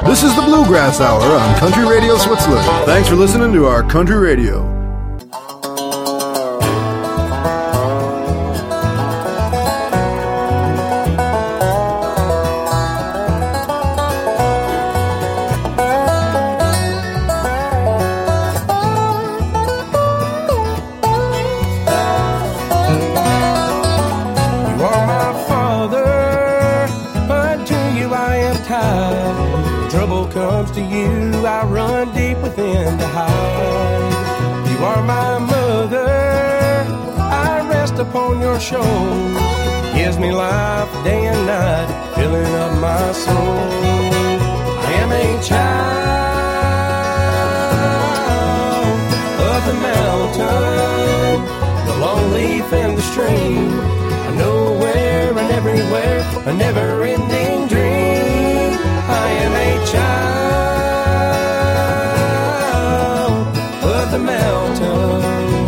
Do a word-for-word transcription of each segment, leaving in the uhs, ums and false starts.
This is the Bluegrass Hour on Country Radio Switzerland. Thanks for listening to our Country Radio. To you, I run deep within to hide. You are my mother, I rest upon your shore. Gives me life day and night, filling up my soul. I am a child of the mountain, the long leaf and the stream. I'm nowhere and everywhere, a never-ending dream. I am a child of the mountain.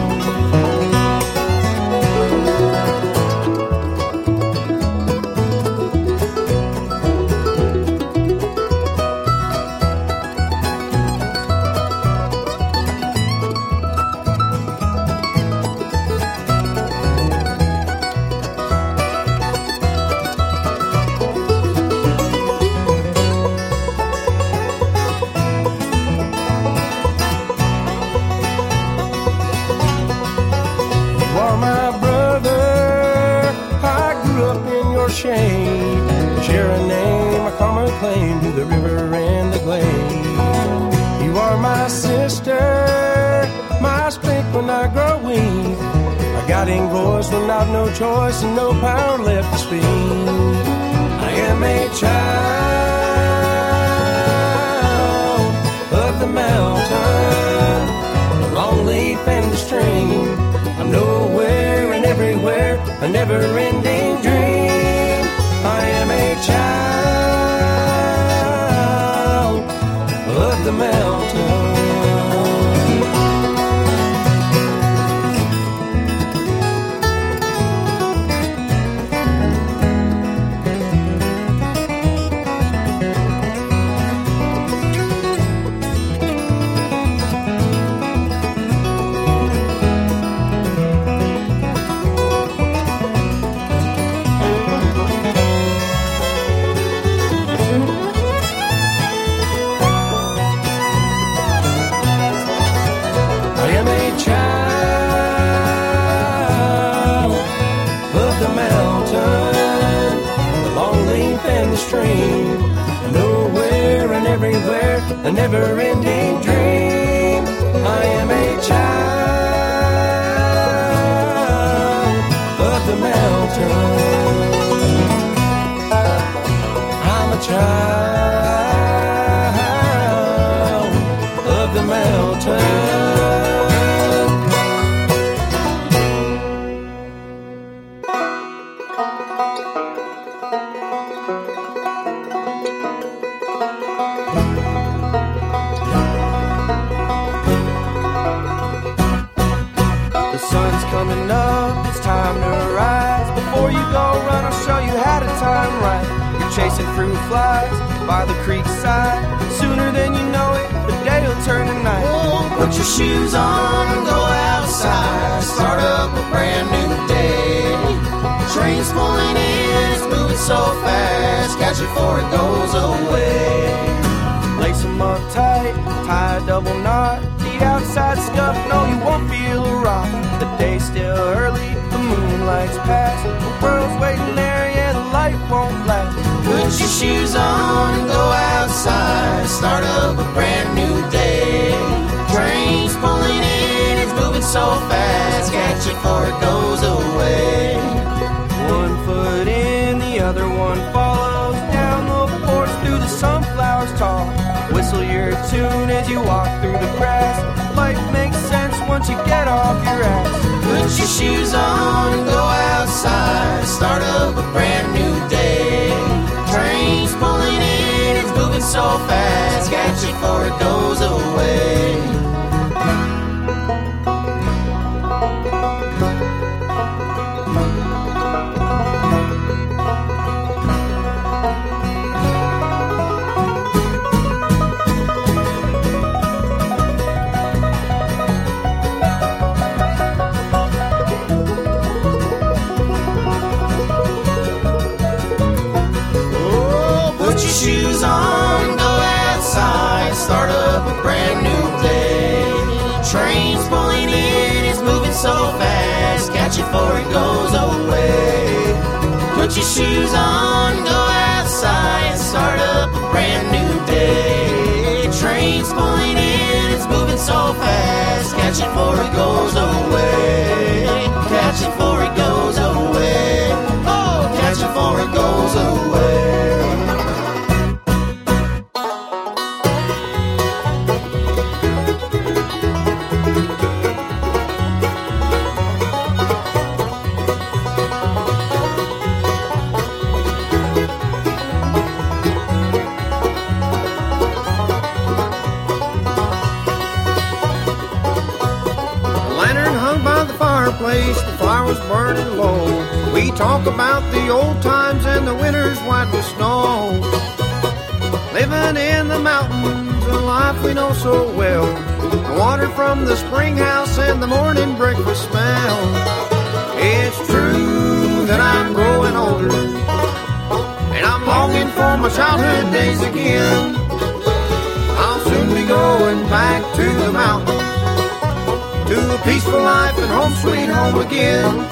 Share a name, a common claim to the river and the glade. You are my sister, my strength when I grow weak, my guiding voice when I've no choice and no power left to speak. I am a child of the mountain, the long leaf and the stream. I'm nowhere and everywhere, a never-ending dream. I am a child of the mountain. Nowhere and everywhere, a never-ending dream. I am a child of the mountain. I'm a child of the mountain. Chasing fruit flies by the creek side. Sooner than you know it, the day will turn to night. Oh, put your shoes on and go outside. Start up a brand new day. The train's pulling in, it's moving so fast. Catch it before it goes away. Lace them up tight, tie a double knot. The outside stuff, no, you won't feel a rock. The day's still early, the moonlight's past. The world's waiting there, yeah, the light won't last. Put your shoes on and go outside. Start up a brand new day. Train's pulling in, it's moving so fast. Catch it before it goes away. One foot in, the other one follows. Down the porch through the sunflowers tall. Whistle your tune as you walk through the grass. Life makes sense once you get off your ass. Put your shoes on and go outside. Start up a brand new day. Train's pulling in, it's moving so fast. Catch it before it goes away. shoes on, go outside, start up a brand new day. Train's pulling in, it's moving so fast, catch it before it goes away. Put your shoes on, go outside, start up a brand new day. Train's pulling in, it's moving so fast, catch it before it goes away. Catch it before it goes away. Oh, catch it before it goes away. The fire was burning low. We talk about the old times and the winters white with snow. Living in the mountains, a life we know so well. The water from the spring house and the morning breakfast smell. It's true that I'm growing older, and I'm longing for my childhood days again. I'll soon be going back to the mountains, to a peaceful life and home sweet home again.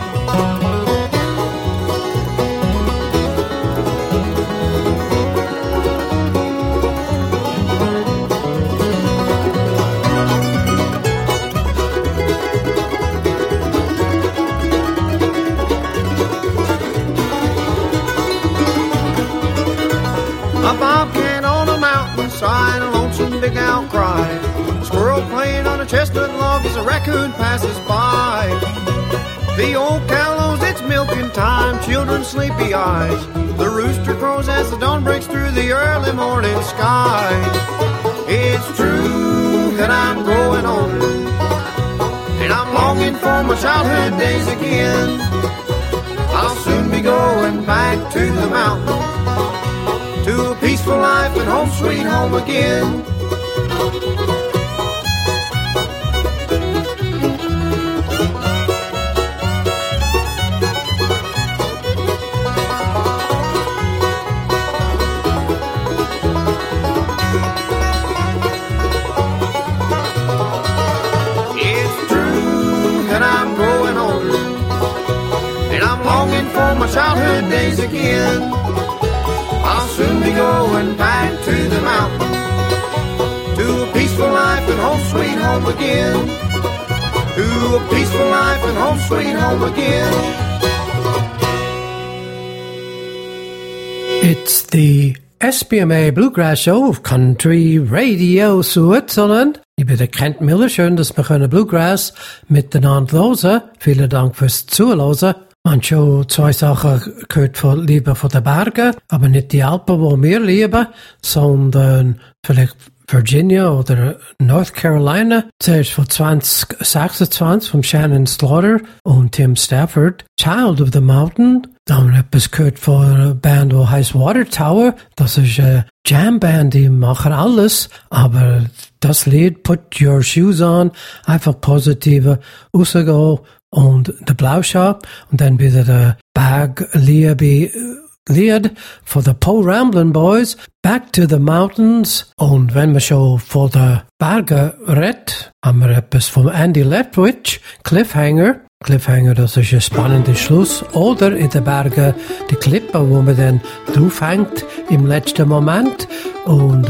A bobcat on a mountainside, a lonesome big owl cry. Squirrel playing on a chestnut log as a raccoon passes by. The old cow knows it's milking time, children's sleepy eyes. The rooster crows as the dawn breaks through the early morning sky. It's true that I'm growing older, and I'm longing for my childhood days again. I'll soon be going back to the mountains, to a peaceful life and home sweet home again. For my childhood days again, I'll soon be going back to the mountains, to a peaceful life and home sweet home again, to a peaceful life and home sweet home again. It's the S B M A Bluegrass Show of Country Radio Switzerland. Ich bin der Kent Miller. Schön, dass wir können Bluegrass miteinander hören. Vielen Dank fürs Zuhören. Man hat schon zwei Sachen gehört von Liebe von den Bergen, aber nicht die Alpen, die wir lieben, sondern vielleicht Virginia oder North Carolina. Zuerst von zwanzig sechsundzwanzig von Shannon Slaughter und Tim Stafford, Child of the Mountain. Dann haben wir etwas gehört von einer Band, die heißt Water Tower. Das ist eine Jamband, die machen alles, aber das Lied Put Your Shoes On, einfach positive rausgehen und der Blauschab und dann wieder der Bag Liebe Lied von the Poe Ramblin' Boys, Back to the Mountains. Und wenn wir schon von den Bergen reden, haben wir etwas von Andy Lepwich, Cliffhanger. Cliffhanger, das ist ein spannender Schluss. Oder in den Bergen die Klippe, wo man dann draufhängt im letzten Moment. Und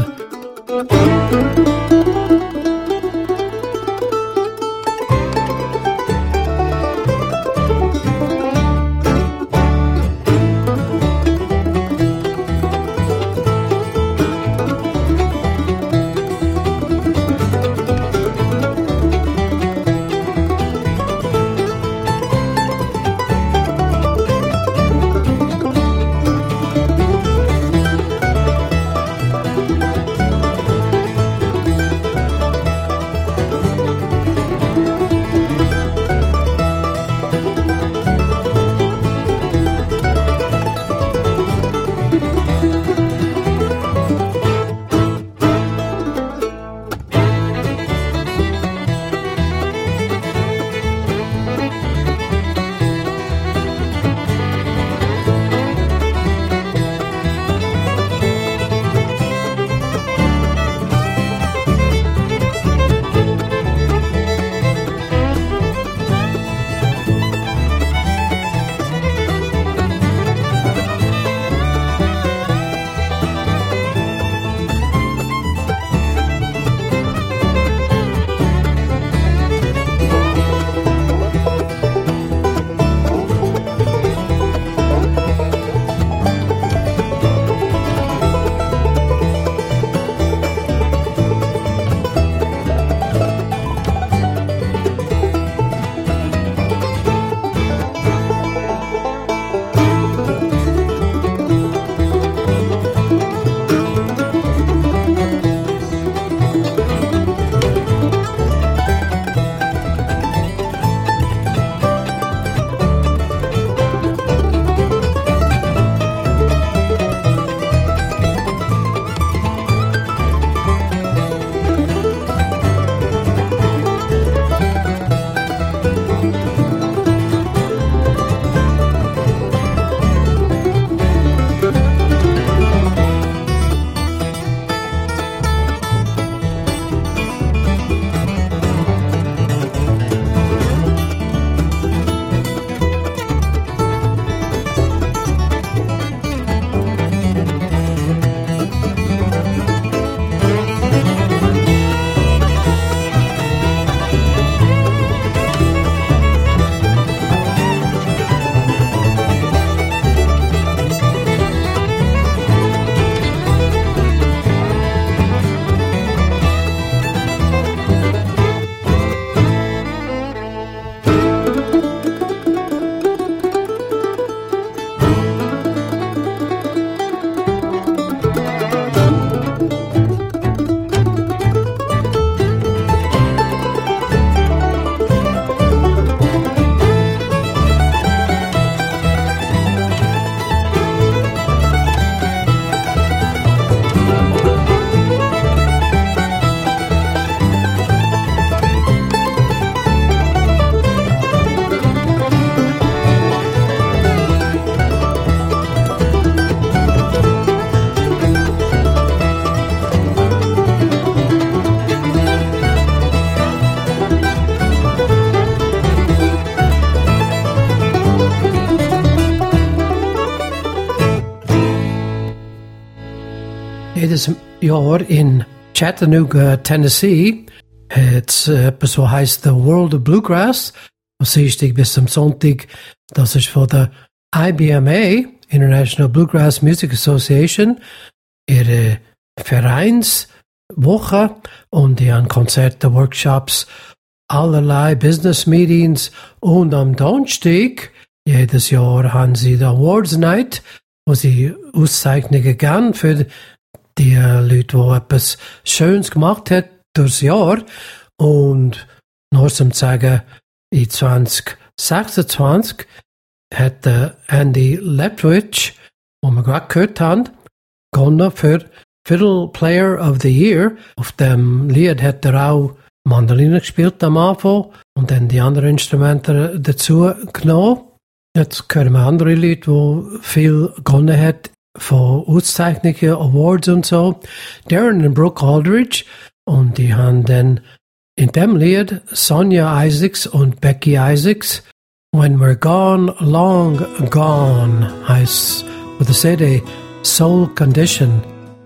Jahr in Chattanooga, Tennessee, hat etwas, was heißt The World of Bluegrass. Von Dienstag bis zum Sonntag. Das ist von der I B M A, International Bluegrass Music Association, ihre Vereinswoche, und die haben Konzerte, Workshops, allerlei Business Meetings, und am Donnerstag jedes Jahr haben sie die Awards Night, wo sie Auszeichnungen geben für die Leute, die etwas Schönes gemacht haben durchs Jahr. Und nur zum Zeigen, in zwanzig sechsundzwanzig hat Andy Leptwich, den wir gerade gehört haben, gewonnen für Fiddle Player of the Year. Auf dem Lied hat er auch Mandoline gespielt am Anfang und dann die anderen Instrumente dazu genommen. Jetzt hören wir andere Leute, die viel gewonnen haben von Auszeichnungen, Awards und so. Darren und Brooke Aldridge, und die haben dann in dem Lied Sonja Isaacs und Becky Isaacs When We're Gone, Long Gone heißt, with the C D Soul Condition.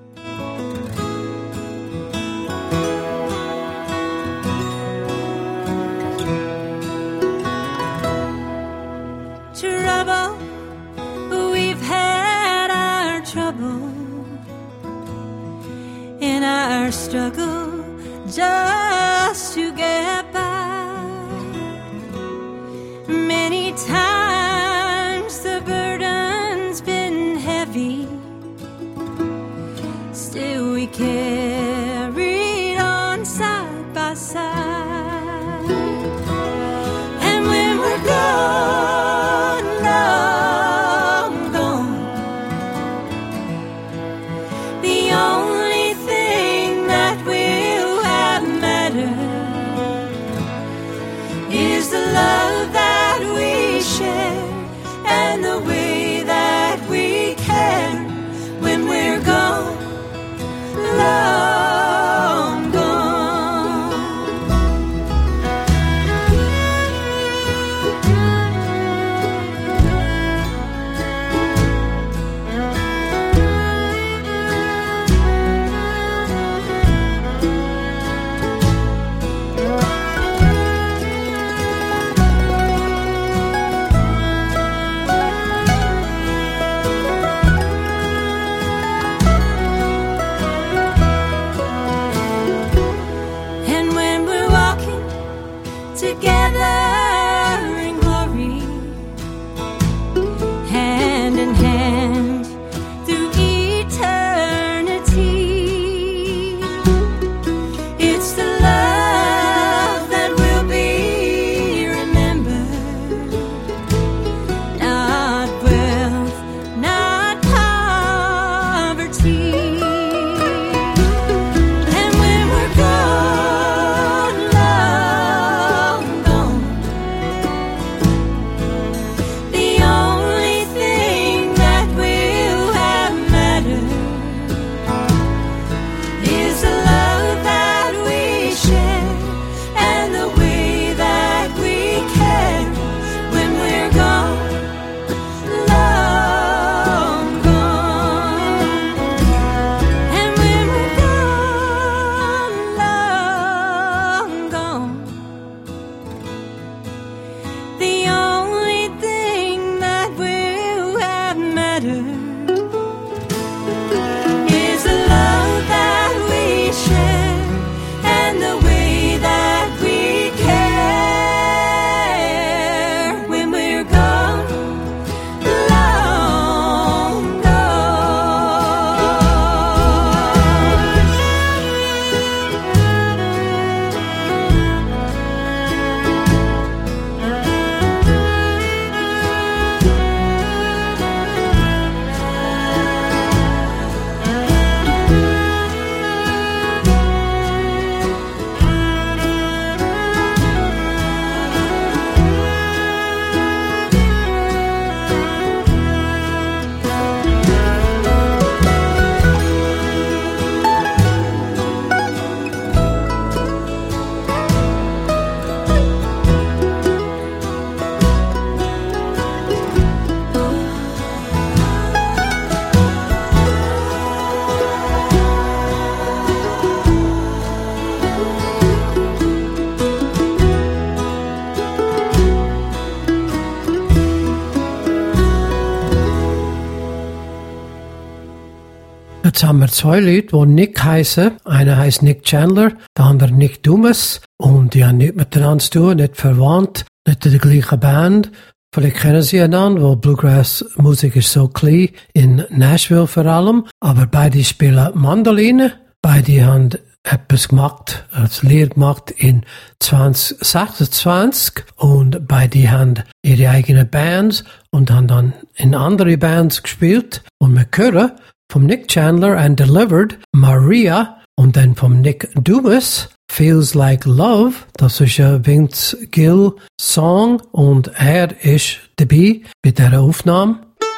Trouble, we've had our trouble in our struggle just to get by. Many times the burden's been heavy, still we carried on side by side. And when we're gone, long gone, the only thing that will have mattered is the love that we share and the way that we care when we're gone. Love Jetzt haben wir zwei Leute, die Nick heißen. Einer heißt Nick Chandler, der andere Nick Dumas. Und die haben nichts miteinander zu tun, nicht verwandt, nicht in der gleichen Band. Vielleicht kennen sie einander, weil Bluegrass-Musik ist so klein, in Nashville vor allem. Aber beide spielen Mandoline. Beide haben etwas gemacht, als Lehre gemacht in zwanzig sechsundzwanzig. Und beide haben ihre eigenen Bands und haben dann in andere Bands gespielt. Und wir hören vom Nick Chandler and Delivered Maria und dann vom Nick Dumas Feels Like Love. Das ist ein Vince Gill Song und er ist dabei bei dieser Aufnahme.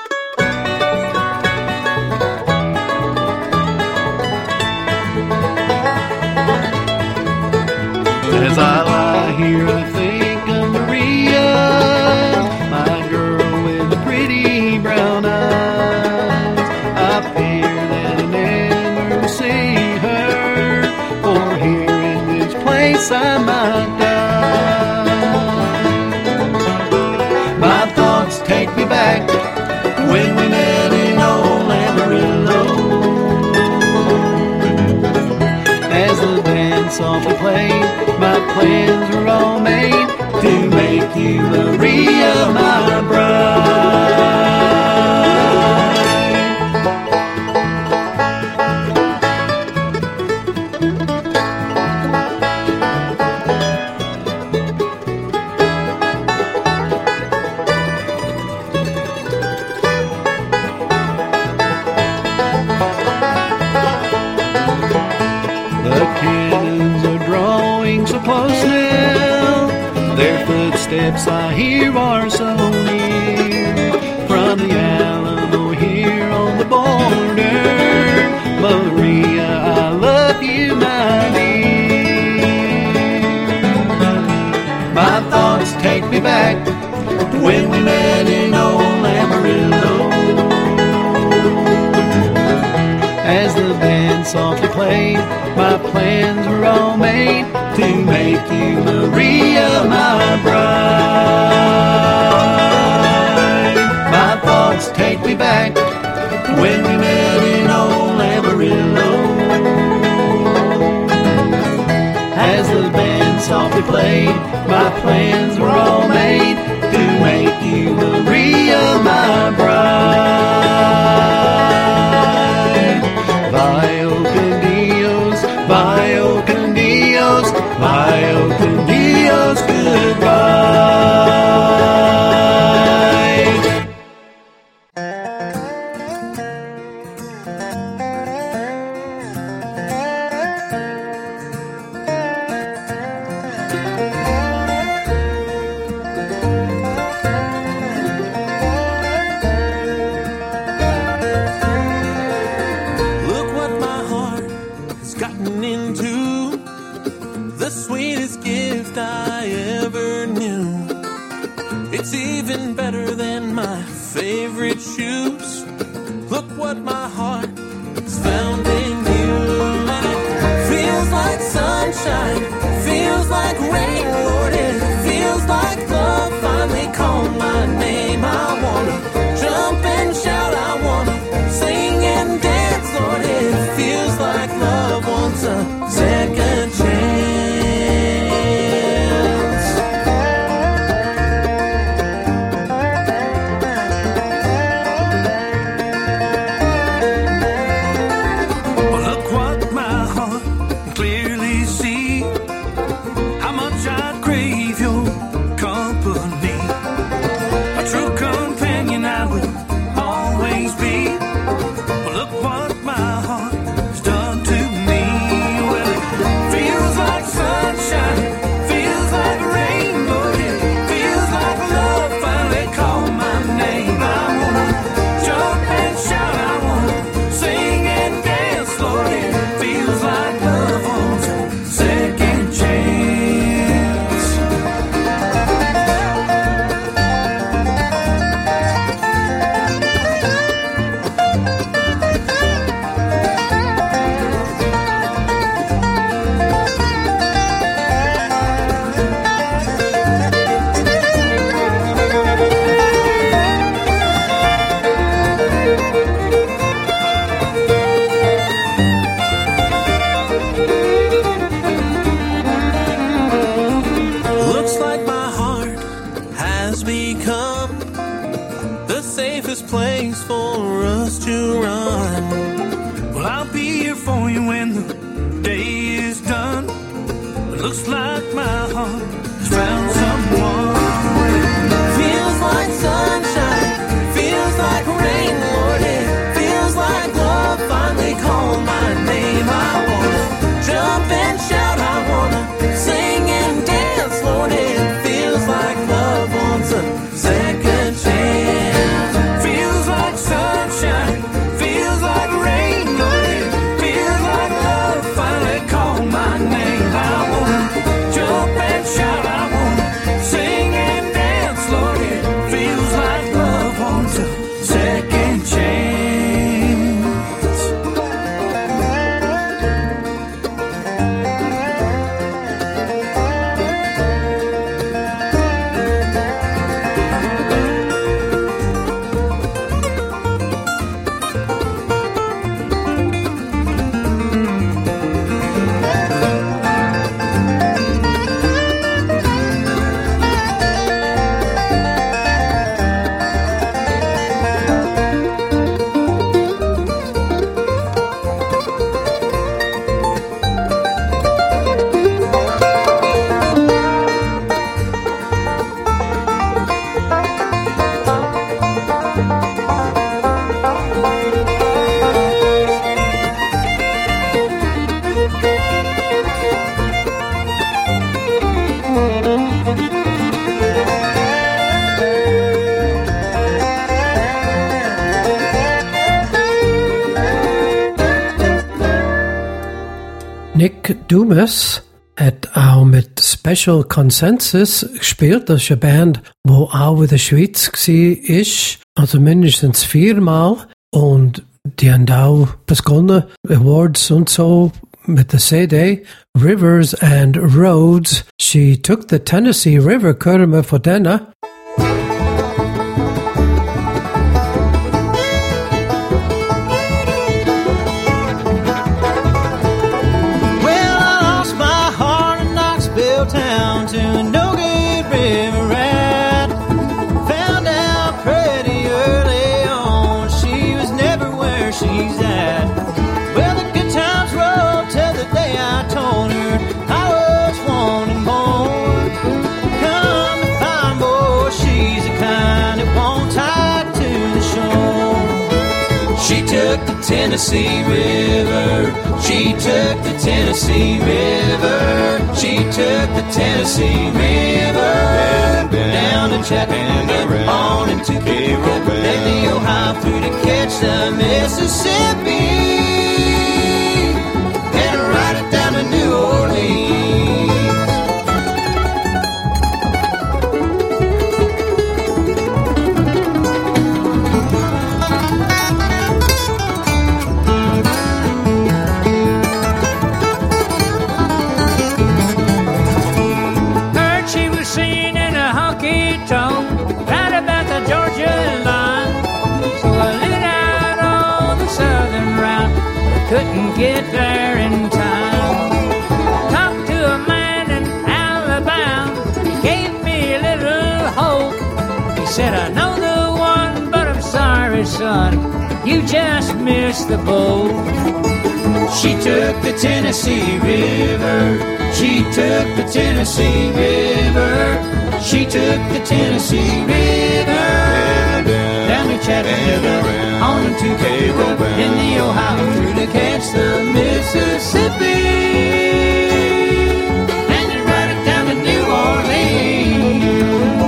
As I lie here, I think of Maria, my girl with the pretty brown eyes. I fear that I never see her, for here in this place I might die. My thoughts take me back when we met in old Amarillo. As the band softly played, my plans were all made to make you Maria my bride. The cannons are drawing so close now, their footsteps I hear are so near. From the Alamo here on the border, Maria, I love you, my dear. My thoughts take me back when we met in old Amarillo. As the band softly played, my plans were all made to make you Maria my bride. My thoughts take me back when we met in old Amarillo. As the band softly played, my plans were all made to make you Maria my bride. Vio con Dios, vio con Dios, vio con Dios, goodbye. Look what my heart has gotten into, the sweetest gift I ever knew. It's even better than my favorite shoes. Look what my heart has found in you. And it feels like sunshine, feels like rain, Lord. It feels like love finally called my name. I wanna jump and shout, I wanna sing and dance, Lord. It feels like love wants a second chance. Well, look what my heart can clearly see. And when the day is done, it looks like my heart has found someone. Feels like sunshine, feels like rain, Lord. It feels like love finally called my name. I wanna jump and shout, I wanna sing and dance, Lord. It feels like love wants a second chance. Feels like sunshine, feels like rain, Lord. It feels like love finally called my name. I wanna jump and shout, I wanna sing and dance, Lord. It feels like love wants a second chance. Nick Dumas hat auch mit Special Consensus gespielt. Das ist eine Band, die auch in der Schweiz war, also mindestens viermal. Und die haben auch begonnen, Awards und so, mit der C D. Rivers and Roads. She took the Tennessee River, hören wir von denen. Town to a no-good river rat. Found out pretty early on she was never where she's at. Well, the good times rolled till the day I told her I was wanting more. Come to find, boy, she's the kind that won't tie to the shore. She took the Tennessee River. She took the Tennessee River. She took the Tennessee River down to Chattanooga, on into Cairo, then the Ohio through to catch the Mississippi, and ride it down to New Orleans. Right about the Georgia line. So I lit out on the southern route, but couldn't get there in time. Talked to a man in Alabama, he gave me a little hope. He said, I know the one, but I'm sorry, son, you just missed the boat. She took the Tennessee River. She took the Tennessee River. She took the Tennessee River down to Chattanooga, on into Cairo, in the Ohio through to catch the Mississippi, and then ride it down to New Orleans.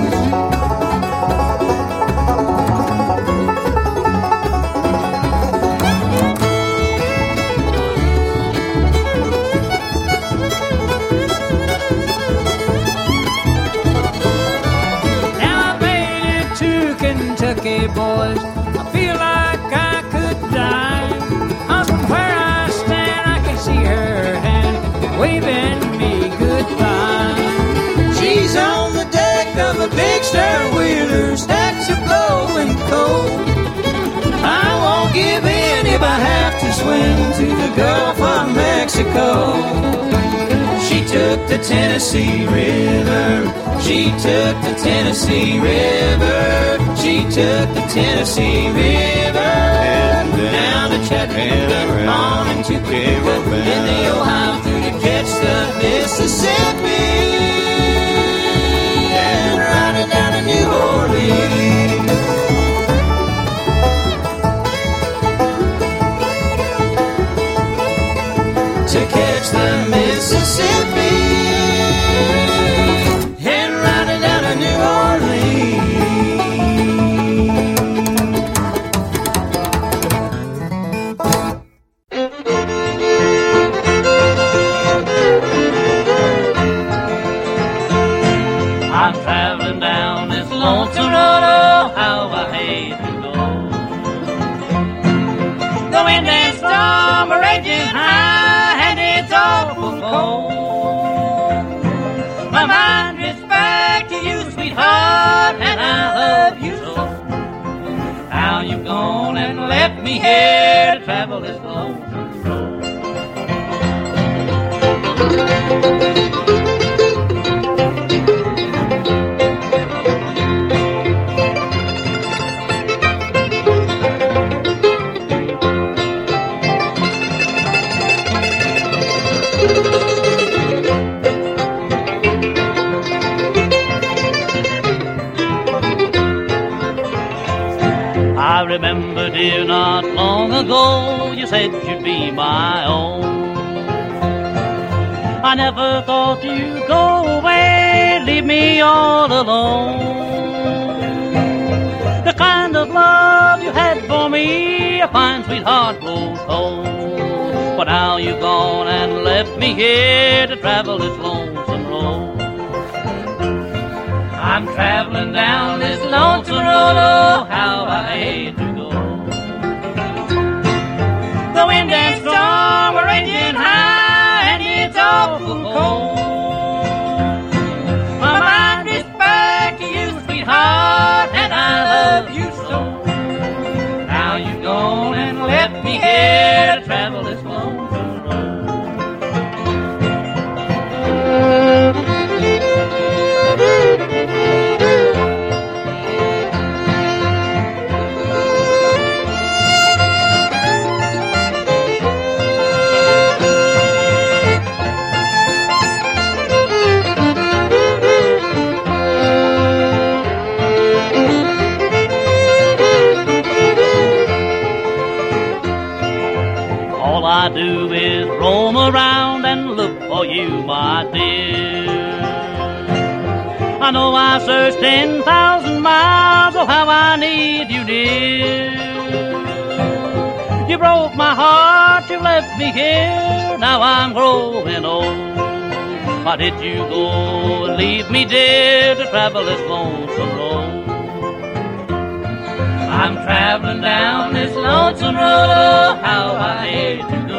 Kentucky boys, I feel like I could die. Cause from where I stand, I can see her hand waving me goodbye. She's on the deck of a big stern wheeler, stacks are blowing cold. I won't give in if I have to swim to the Gulf of Mexico. She took took the Tennessee River. She took the Tennessee River. She took the Tennessee River. Down to Chattanooga, on into Clearwater, in the Ohio through to catch the Mississippi, and riding down to New Orleans. To catch the Mississippi and riding down to New Orleans. I'm traveling down this lonesome road, oh, how I hate to go. The wind and storm are raging high, and it's awful cold. My mind drifts back to you, sweetheart, and I love you so. How you gone and left me here to travel this lonesome road? I remember, dear, not long ago, you said you'd be my own. I never thought you'd go away, leave me all alone. The kind of love you had for me, a fine sweetheart grows cold. But now you've gone and left me here to travel this lonesome road. I'm traveling down this lonesome road, oh, how I hate to go. The wind and storm are raging high, and it's awful cold. My mind is back to you, sweetheart, and I love you so. Now you've gone and left me here to travel this lonesome road. All I do is roam around and look for you, my dear. I know I searched ten thousand miles, oh how I need you, dear. You broke my heart, you left me here, now I'm growing old. Why did you go and leave me, dear, to travel this lonesome road? I'm traveling down this lonesome road, oh, how I hate to go.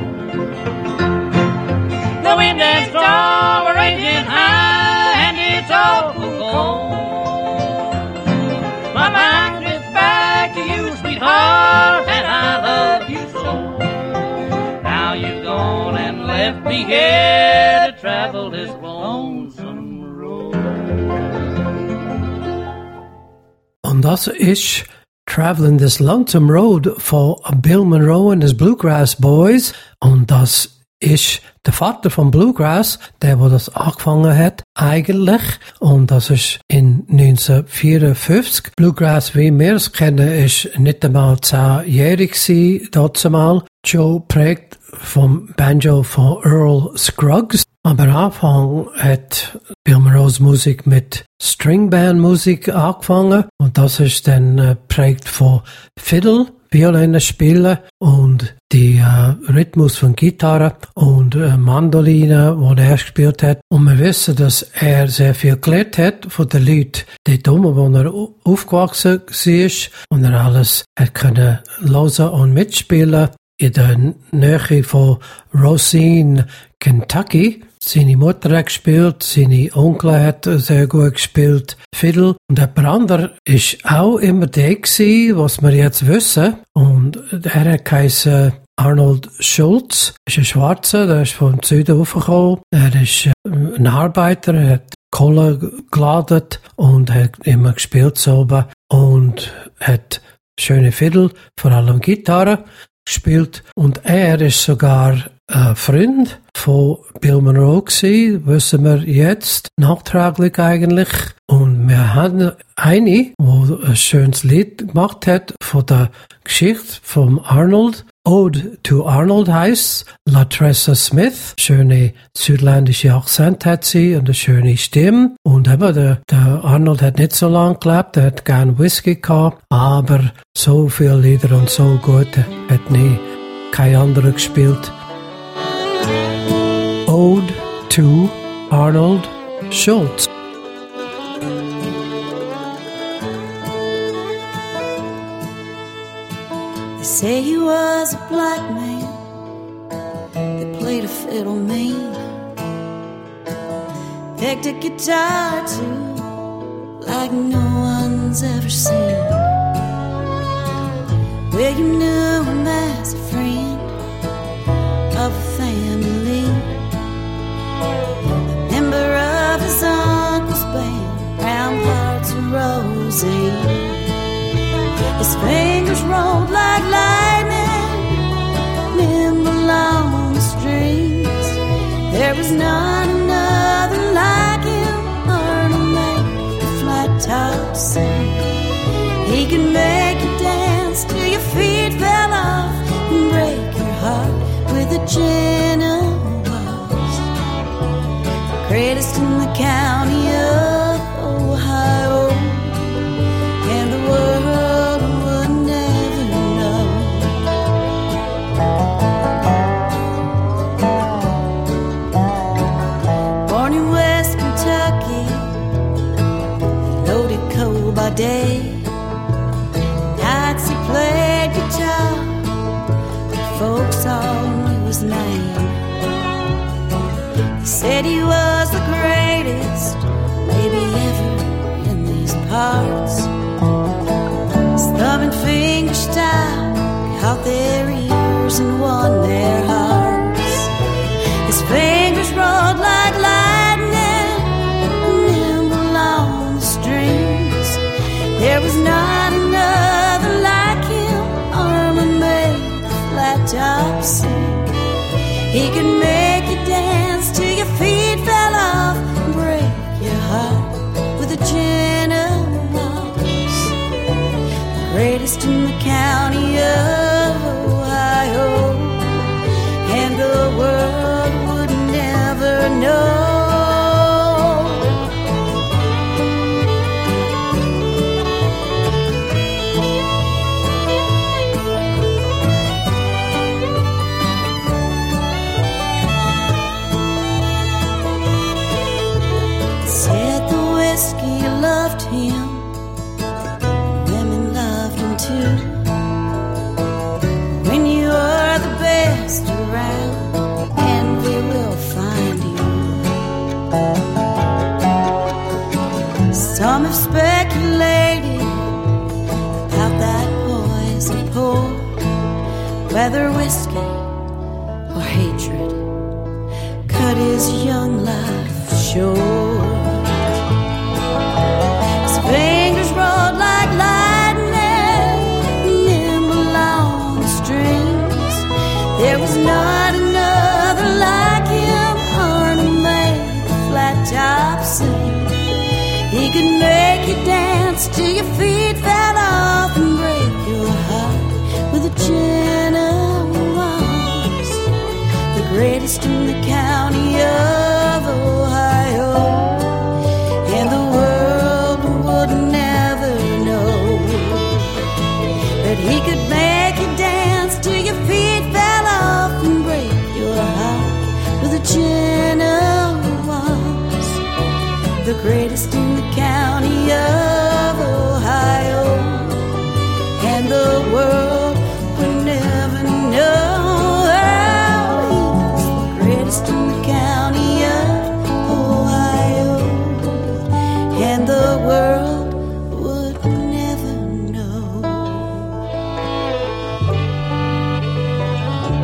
The wind and storm are raging high, and it's awful cold. My mind drifts back to you, sweetheart, and I love you so. Now you've gone and left me here to travel this lonesome road. Und das ist Traveling This Lonesome Road von Bill Monroe and his Bluegrass Boys. Und das ist der Vater von Bluegrass, der, wo das angefangen hat, eigentlich. Und das ist in neunzehnhundertvierundfünfzig. Bluegrass, wie wir es kennen, ist nicht einmal zehnjährig gewesen, dazu mal. Joe prägt vom Banjo von Earl Scruggs. Aber am Anfang hat Bill Monroes Musik mit Stringband-Musik angefangen. Und das ist dann äh, prägt von Fiddle, Violine spielen und die äh, Rhythmus von Gitarre und äh, Mandoline, die er gespielt hat. Und wir wissen, dass er sehr viel gelernt hat von den Leuten dort oben, wo er aufgewachsen war und er alles hat können hören und mitspielen. In der Nähe von Rosine, Kentucky. Seine Mutter hat gespielt, seine Onkel hat sehr gut gespielt, Fiddle. Und jemand anderer war auch immer der gewesen, was wir jetzt wissen. Und er hat geheißen Arnold Schulz ist ein Schwarzer, der ist vom Süden aufgekommen. Er ist ein Arbeiter, er hat Kohle geladen und hat immer gespielt so oben und hat schöne Fiddle, vor allem Gitarre gespielt. Und er ist sogar ein Freund von Bill Monroe gewesen, wissen wir jetzt, nachträglich eigentlich. Und wir haben eine, die ein schönes Lied gemacht hat von der Geschichte von Arnold. Ode to Arnold heisst, Latressa Smith. Schöne südländische Akzent hat sie und eine schöne Stimme. Und eben, der, der Arnold hat nicht so lange gelebt, er hat gern Whisky gehabt, aber so viele Lieder und so gut hat nie kein anderer gespielt. Ode to Arnold Schulz. Say he was a black man that played a fiddle mean, picked a guitar too like no one's ever seen. William knew him as a friend of a family, a member of his uncle's band, Brown Hearts and Rosie. His fingers rolled like lightning, nimble on the strings. There was none another like him, Arnold made the flat top sing. He could make you dance till your feet fell off and break your heart with a gentle waltz. The greatest in the county of Ohio, and the world by day. Nights he played guitar, but folks all knew his name. They said he was the greatest, maybe ever in these parts. His thumb and finger style caught their ears and won their hearts. His fingers rolled like lightning, nimble on the strings. There was not another like him, Arnold made the flat top sing. He could make you dance till your feet fell off and break your heart with a gentle waltz. The greatest in the county of Ohio, and the world would never know. Loved him, women loved him too. When you are the best around, envy will find you. Some have speculated about that poison pour, whether whiskey or hatred cut his young life short. Fingers rolled like lightning, nimble on the strings. There was not another like him, Arnold made the flat top sing. He could make you dance till your feet fell off and break your heart with a gentle waltz. The greatest in the county of Ohio, and the world would never know that he could make you dance till your feet fell off and break your heart with a gentle waltz. The greatest in the county of Ohio, and the world would never know. He's the greatest in the county of Ohio, and the world would never know.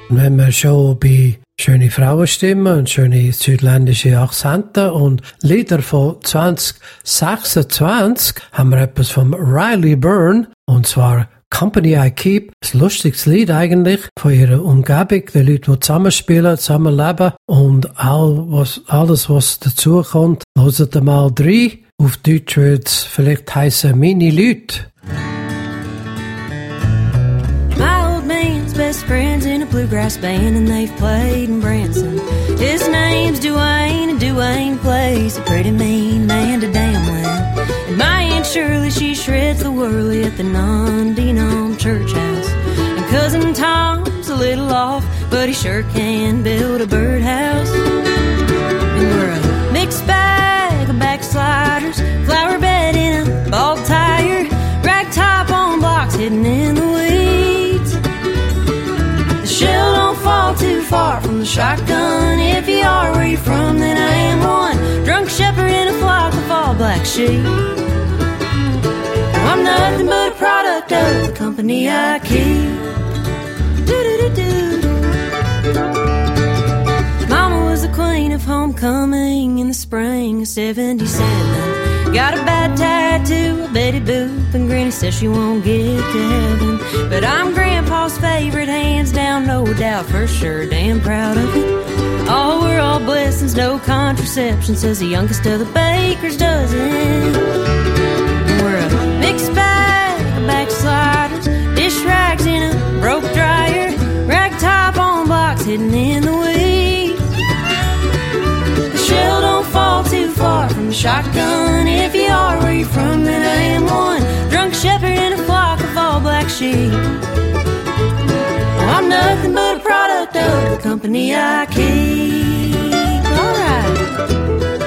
Und wenn wir schon bei schöne Frauenstimmen und schöne südländische Akzente und Lieder von zwanzig sechsundzwanzig haben wir etwas von Riley Byrne, und zwar Company I Keep. Das lustigste Lied eigentlich von ihrer Umgebung, die Leute, die zusammenspielen, zusammenleben und all was, alles, was dazu kommt. Hört mal drei. Auf Deutsch wird es vielleicht heissen «Meine Leute». Best friends in a bluegrass band, and they've played in Branson. His name's Duane, and Duane plays a pretty mean man to Damlin. And my Aunt Shirley, she shreds the whirly at the non-denom church house. And Cousin Tom's a little off, but he sure can build a birdhouse. And we're a mixed bag of backsliders, flower bed in a bald tire, rag top on blocks hidden in the weeds. Shell don't fall too far from the shotgun. If you are where you're from, then I am one drunk shepherd in a flock of all black sheep. I'm nothing but a product of the company I keep. Do-do-do-do. Mama was the queen of homecoming in the spring of seventy-seven. Got a bad tattoo of Betty Boop, and Granny says she won't get to heaven. But I'm Grandpa's favorite, hands down, no doubt, for sure, damn proud of it. Oh, we're all blessings, no contraception, says the youngest of the baker's dozen. And we're a mixed bag of backsliders, dish rags in a broke dryer, rag top on blocks hidden in the weeds. The shell don't fall too far from the shotgun. If you are where you're from, then I am one drunk shepherd in a flock of all black sheep. Oh, I'm nothing but a product of the company I keep. All right.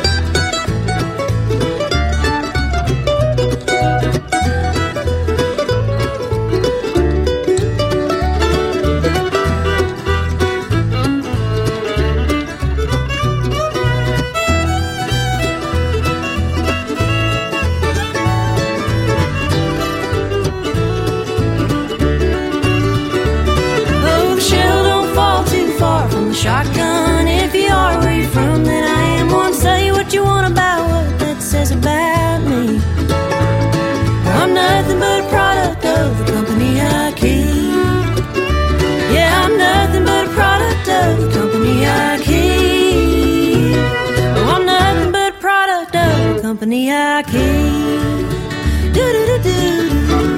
Shotgun, if you are where you're from, then I am one. Say what you want about what that says about me. I'm nothing but a product of the company I keep. Yeah, I'm nothing but a product of the company I keep. Oh, I'm nothing but a product of the company I keep. Do-do-do-do.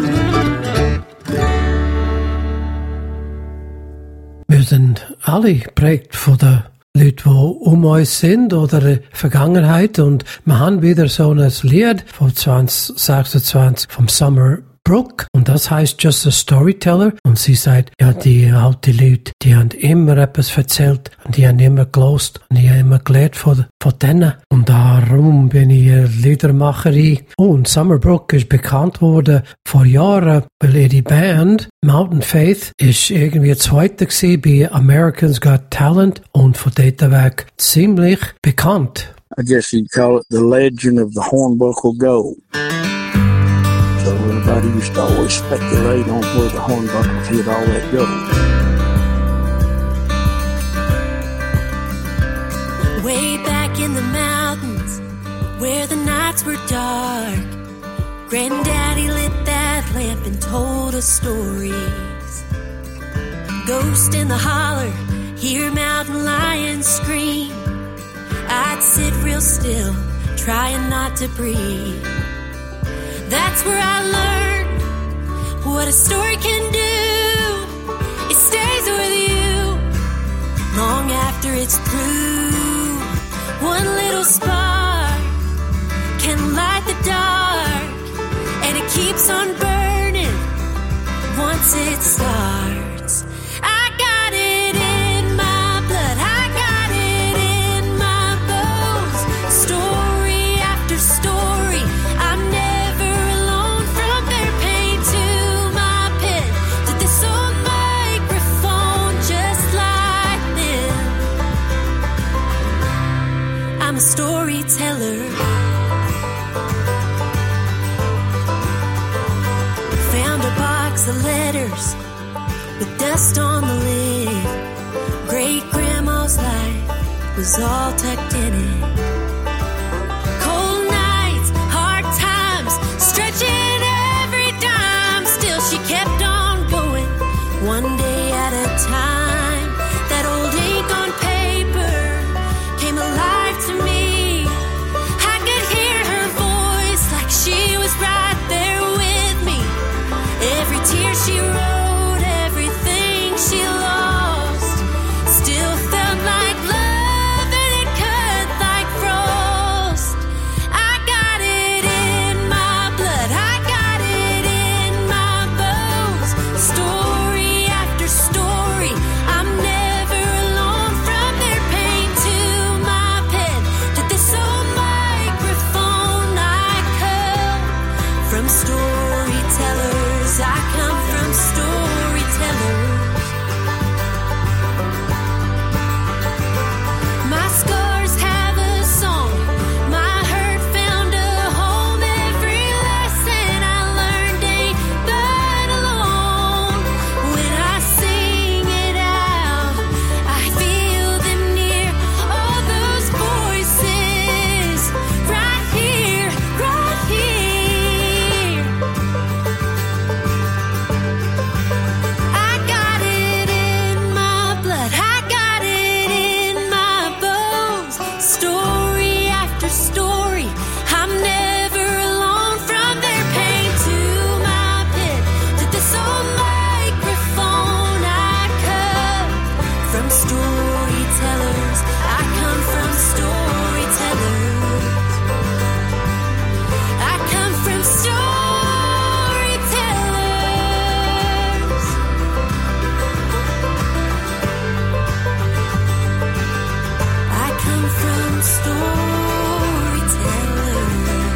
Wir sind alle geprägt von den Leuten, die um uns sind oder der Vergangenheit. Und wir haben wieder so ein Lied von zwanzig sechsundzwanzig vom Summer Brook. Und das heißt Just a Storyteller. Und sie sagt, ja, die alten Leute, die haben immer etwas erzählt und die haben immer gelost und die haben immer gelernt von, von denen. Und darum bin ich Liedermacherin. Oh, und Summer Brook ist bekannt worden vor Jahren, weil ihre Band Mountain Faith ist irgendwie Zweite gewesen bei Americans Got Talent und von dort weg ziemlich bekannt. I guess you'd call it the legend of the Hornbuckle Gold. So everybody used to always speculate on where the Hornbuckles hid all that gold. Way back in the mountains, where the nights were dark, Granddaddy lit that lamp and told us stories. Ghost in the holler, hear mountain lions scream. I'd sit real still, trying not to breathe. That's where I learned what a story can do. It stays with you long after it's through. One little spark can light the dark, and it keeps on burning once it starts. I got it in my blood, I got it in my bones. Story after story, I'm never alone. From their pain to my pen, to this old microphone, just like them. I'm a storyteller. Found a box of letters with dust on the lid. was all tucked in it. Cold nights, hard times, stretching every dime. Still she kept on going, one day at a time. That old ink on paper came alive to me. I could hear her voice like she was right there with me. Every tear she wrote, everything she lost, still felt like love and it cut like frost. I got it in my blood, I got it in my bones. Story after story, I'm never alone. From their pain to my pen, to this old microphone, I come from storytellers. I come from storytellers. My scars have a song, my hurt found a home. Every lesson I learned ain't but alone. When I sing it out, I feel them near. All those voices right here, right here. I got it in my blood, I got it in my bones. Story after story, I'm never alone. From their pain to my pen, to this old microphone, I come from storytellers. I come from storytellers. I come from storytellers. I come from storytellers.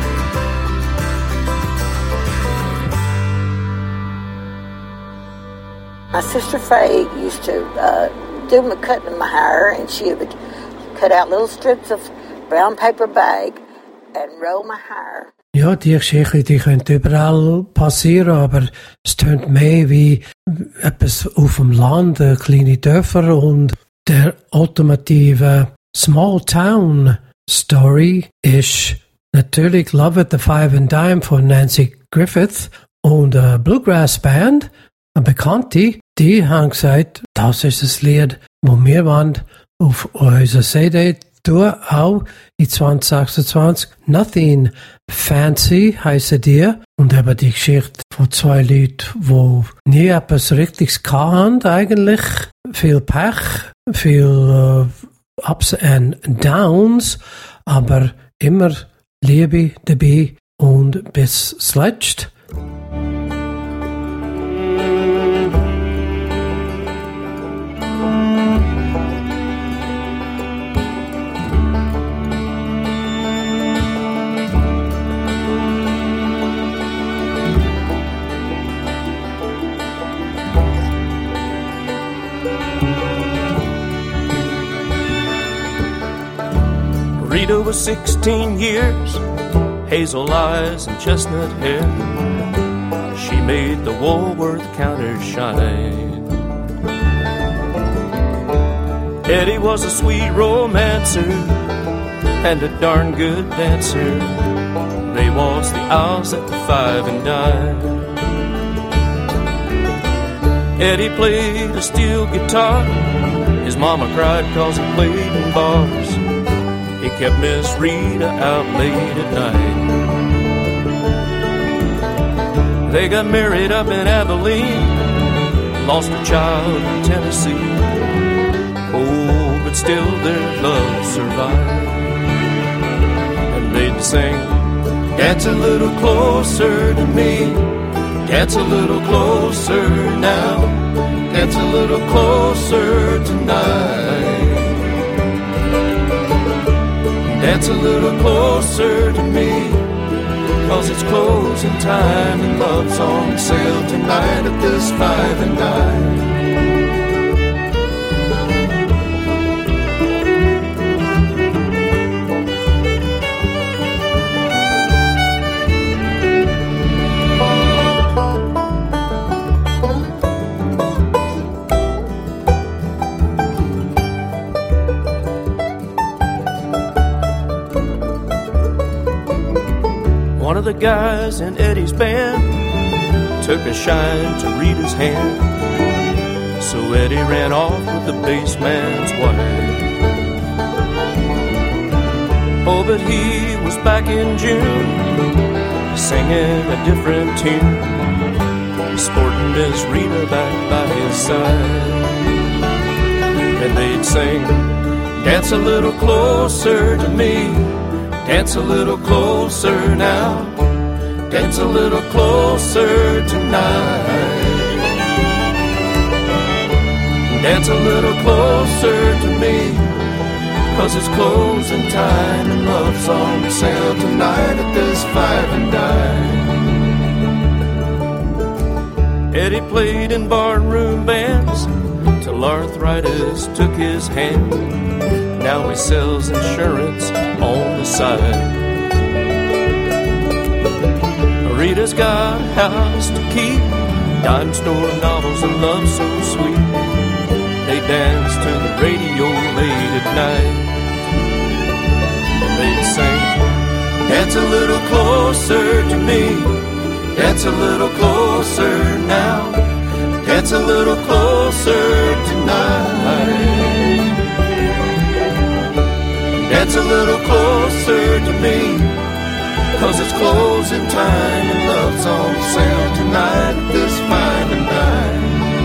My sister Faye used to uh, do my cutting my hair, and she would cut out little strips of brown paper bag and roll my hair. Ja, die Geschichte, die könnte überall passieren, aber es tönt mehr wie etwas auf dem Land, äh, kleine Dörfer und der ultimative Small Town Story ist natürlich Love at the Five and Dime von Nancy Griffith und eine Bluegrass Band, eine Bekannte, die haben gesagt, das ist das Lied, wo wir wollen auf unserer C D tun, auch in zwanzig sechsundzwanzig. Nothing Fancy heisst die und eben die Geschichte von zwei Leuten, die nie etwas Richtiges hatten eigentlich. Viel Pech, viel uh, Ups and Downs, aber immer Liebe dabei und bis zuletzt. Rita was sixteen years, hazel eyes and chestnut hair. She made the Woolworth counters shine. Eddie was a sweet romancer and a darn good dancer. They waltzed the aisles at the Five and Dime. Eddie played a steel guitar. His mama cried 'cause he played in bars. He kept Miss Rita out late at night. They got married up in Abilene, lost a child in Tennessee. Oh, but still their love survived. And they'd sing, dance a little closer to me, dance a little closer now, dance a little closer tonight. Dance a little closer to me, 'cause it's closing time and love's on sale tonight at this Five and Dime. the guys in Eddie's band took a shine to Rita's hand. So Eddie ran off with the bass man's wife. Oh, but he was back in June, singing a different tune, sporting Miss Rita back by his side. And they'd sing, dance a little closer to me, dance a little closer now, dance a little closer tonight. Dance a little closer to me, 'cause it's closing time and love's on sale tonight at this five and dime. Eddie played in barroom bands till arthritis took his hand. Now he sells insurance on the side. Rita's got a house to keep, dime store novels and love so sweet. They dance to the radio late at night. And they'd sing, dance a little closer to me, dance a little closer now, dance a little closer tonight. Dance a little closer to me, 'cause it's closing time and love's on sale tonight at this five and dime.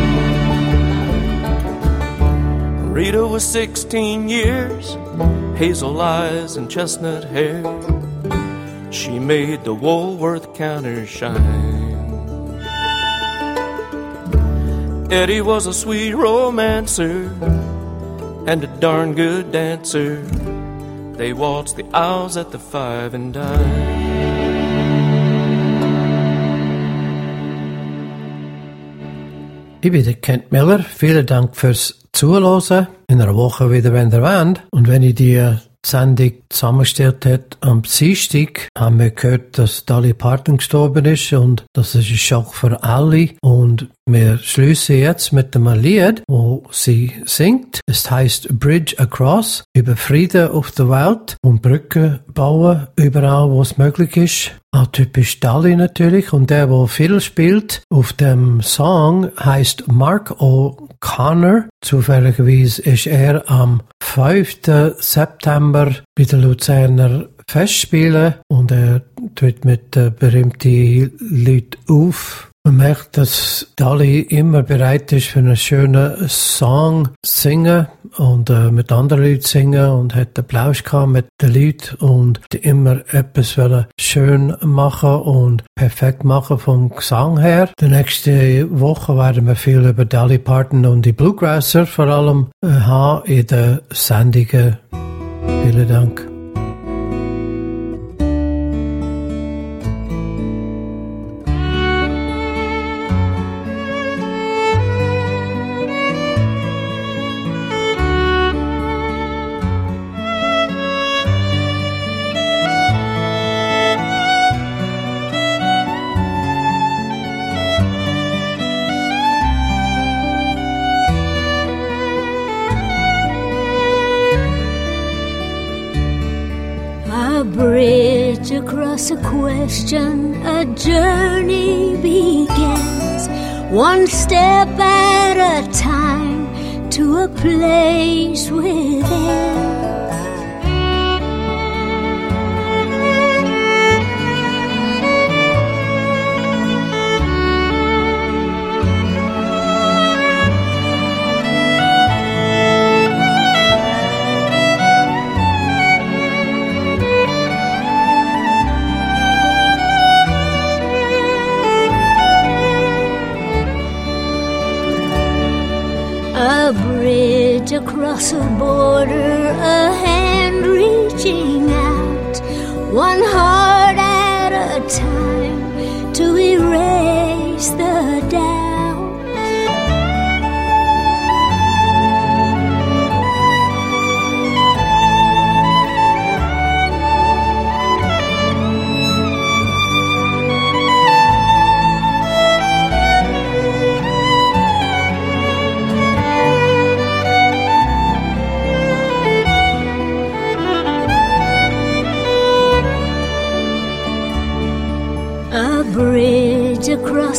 Rita was sixteen years, hazel eyes and chestnut hair. She made the Woolworth counter shine. Eddie was a sweet romancer and a darn good dancer. They waltzed the aisles at the five and dime. Ich bin der Kent Miller. Vielen Dank fürs Zuhören. In einer Woche wieder, wenn ihr wollt. Und wenn ich die Sendung zusammengestellt hat am Dienstag, haben wir gehört, dass Dolly Parton gestorben ist. Und das ist ein Schock für alle. Und wir schließen jetzt mit einem Lied, wo sie singt. Es heißt Bridge Across, über Frieden auf der Welt und Brücken bauen, überall, wo es möglich ist. Auch typisch Dolly natürlich. Und der, der viel spielt auf dem Song, heißt Mark O'Connor. Zufälligerweise ist er am fünften September bei den Luzerner Festspielen und er tritt mit äh, berühmten Leuten auf. Man merkt, dass Dolly immer bereit ist, für einen schönen Song zu singen und äh, mit anderen Leuten singen und hat Applaus gehabt mit den Leuten und die immer etwas wollen schön machen und perfekt machen vom Gesang her. Die nächste Woche werden wir viel über Dolly Parton und die Bluegrasser vor allem äh, haben in den Sendungen. Vielen Dank. Across a question, a journey begins, one step at a time to a place within. A bridge across a border, a hand reaching out, one heart at a time to erase the doubt.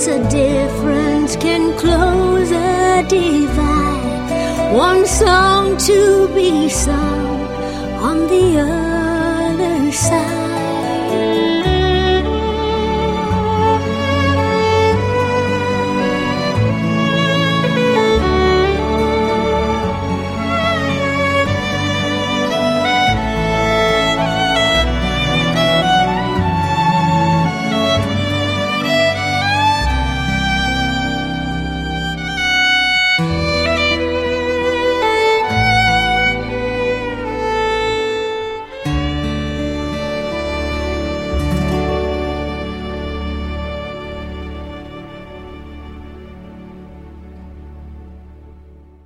Just a difference can close a divide. One song to be sung on the other side.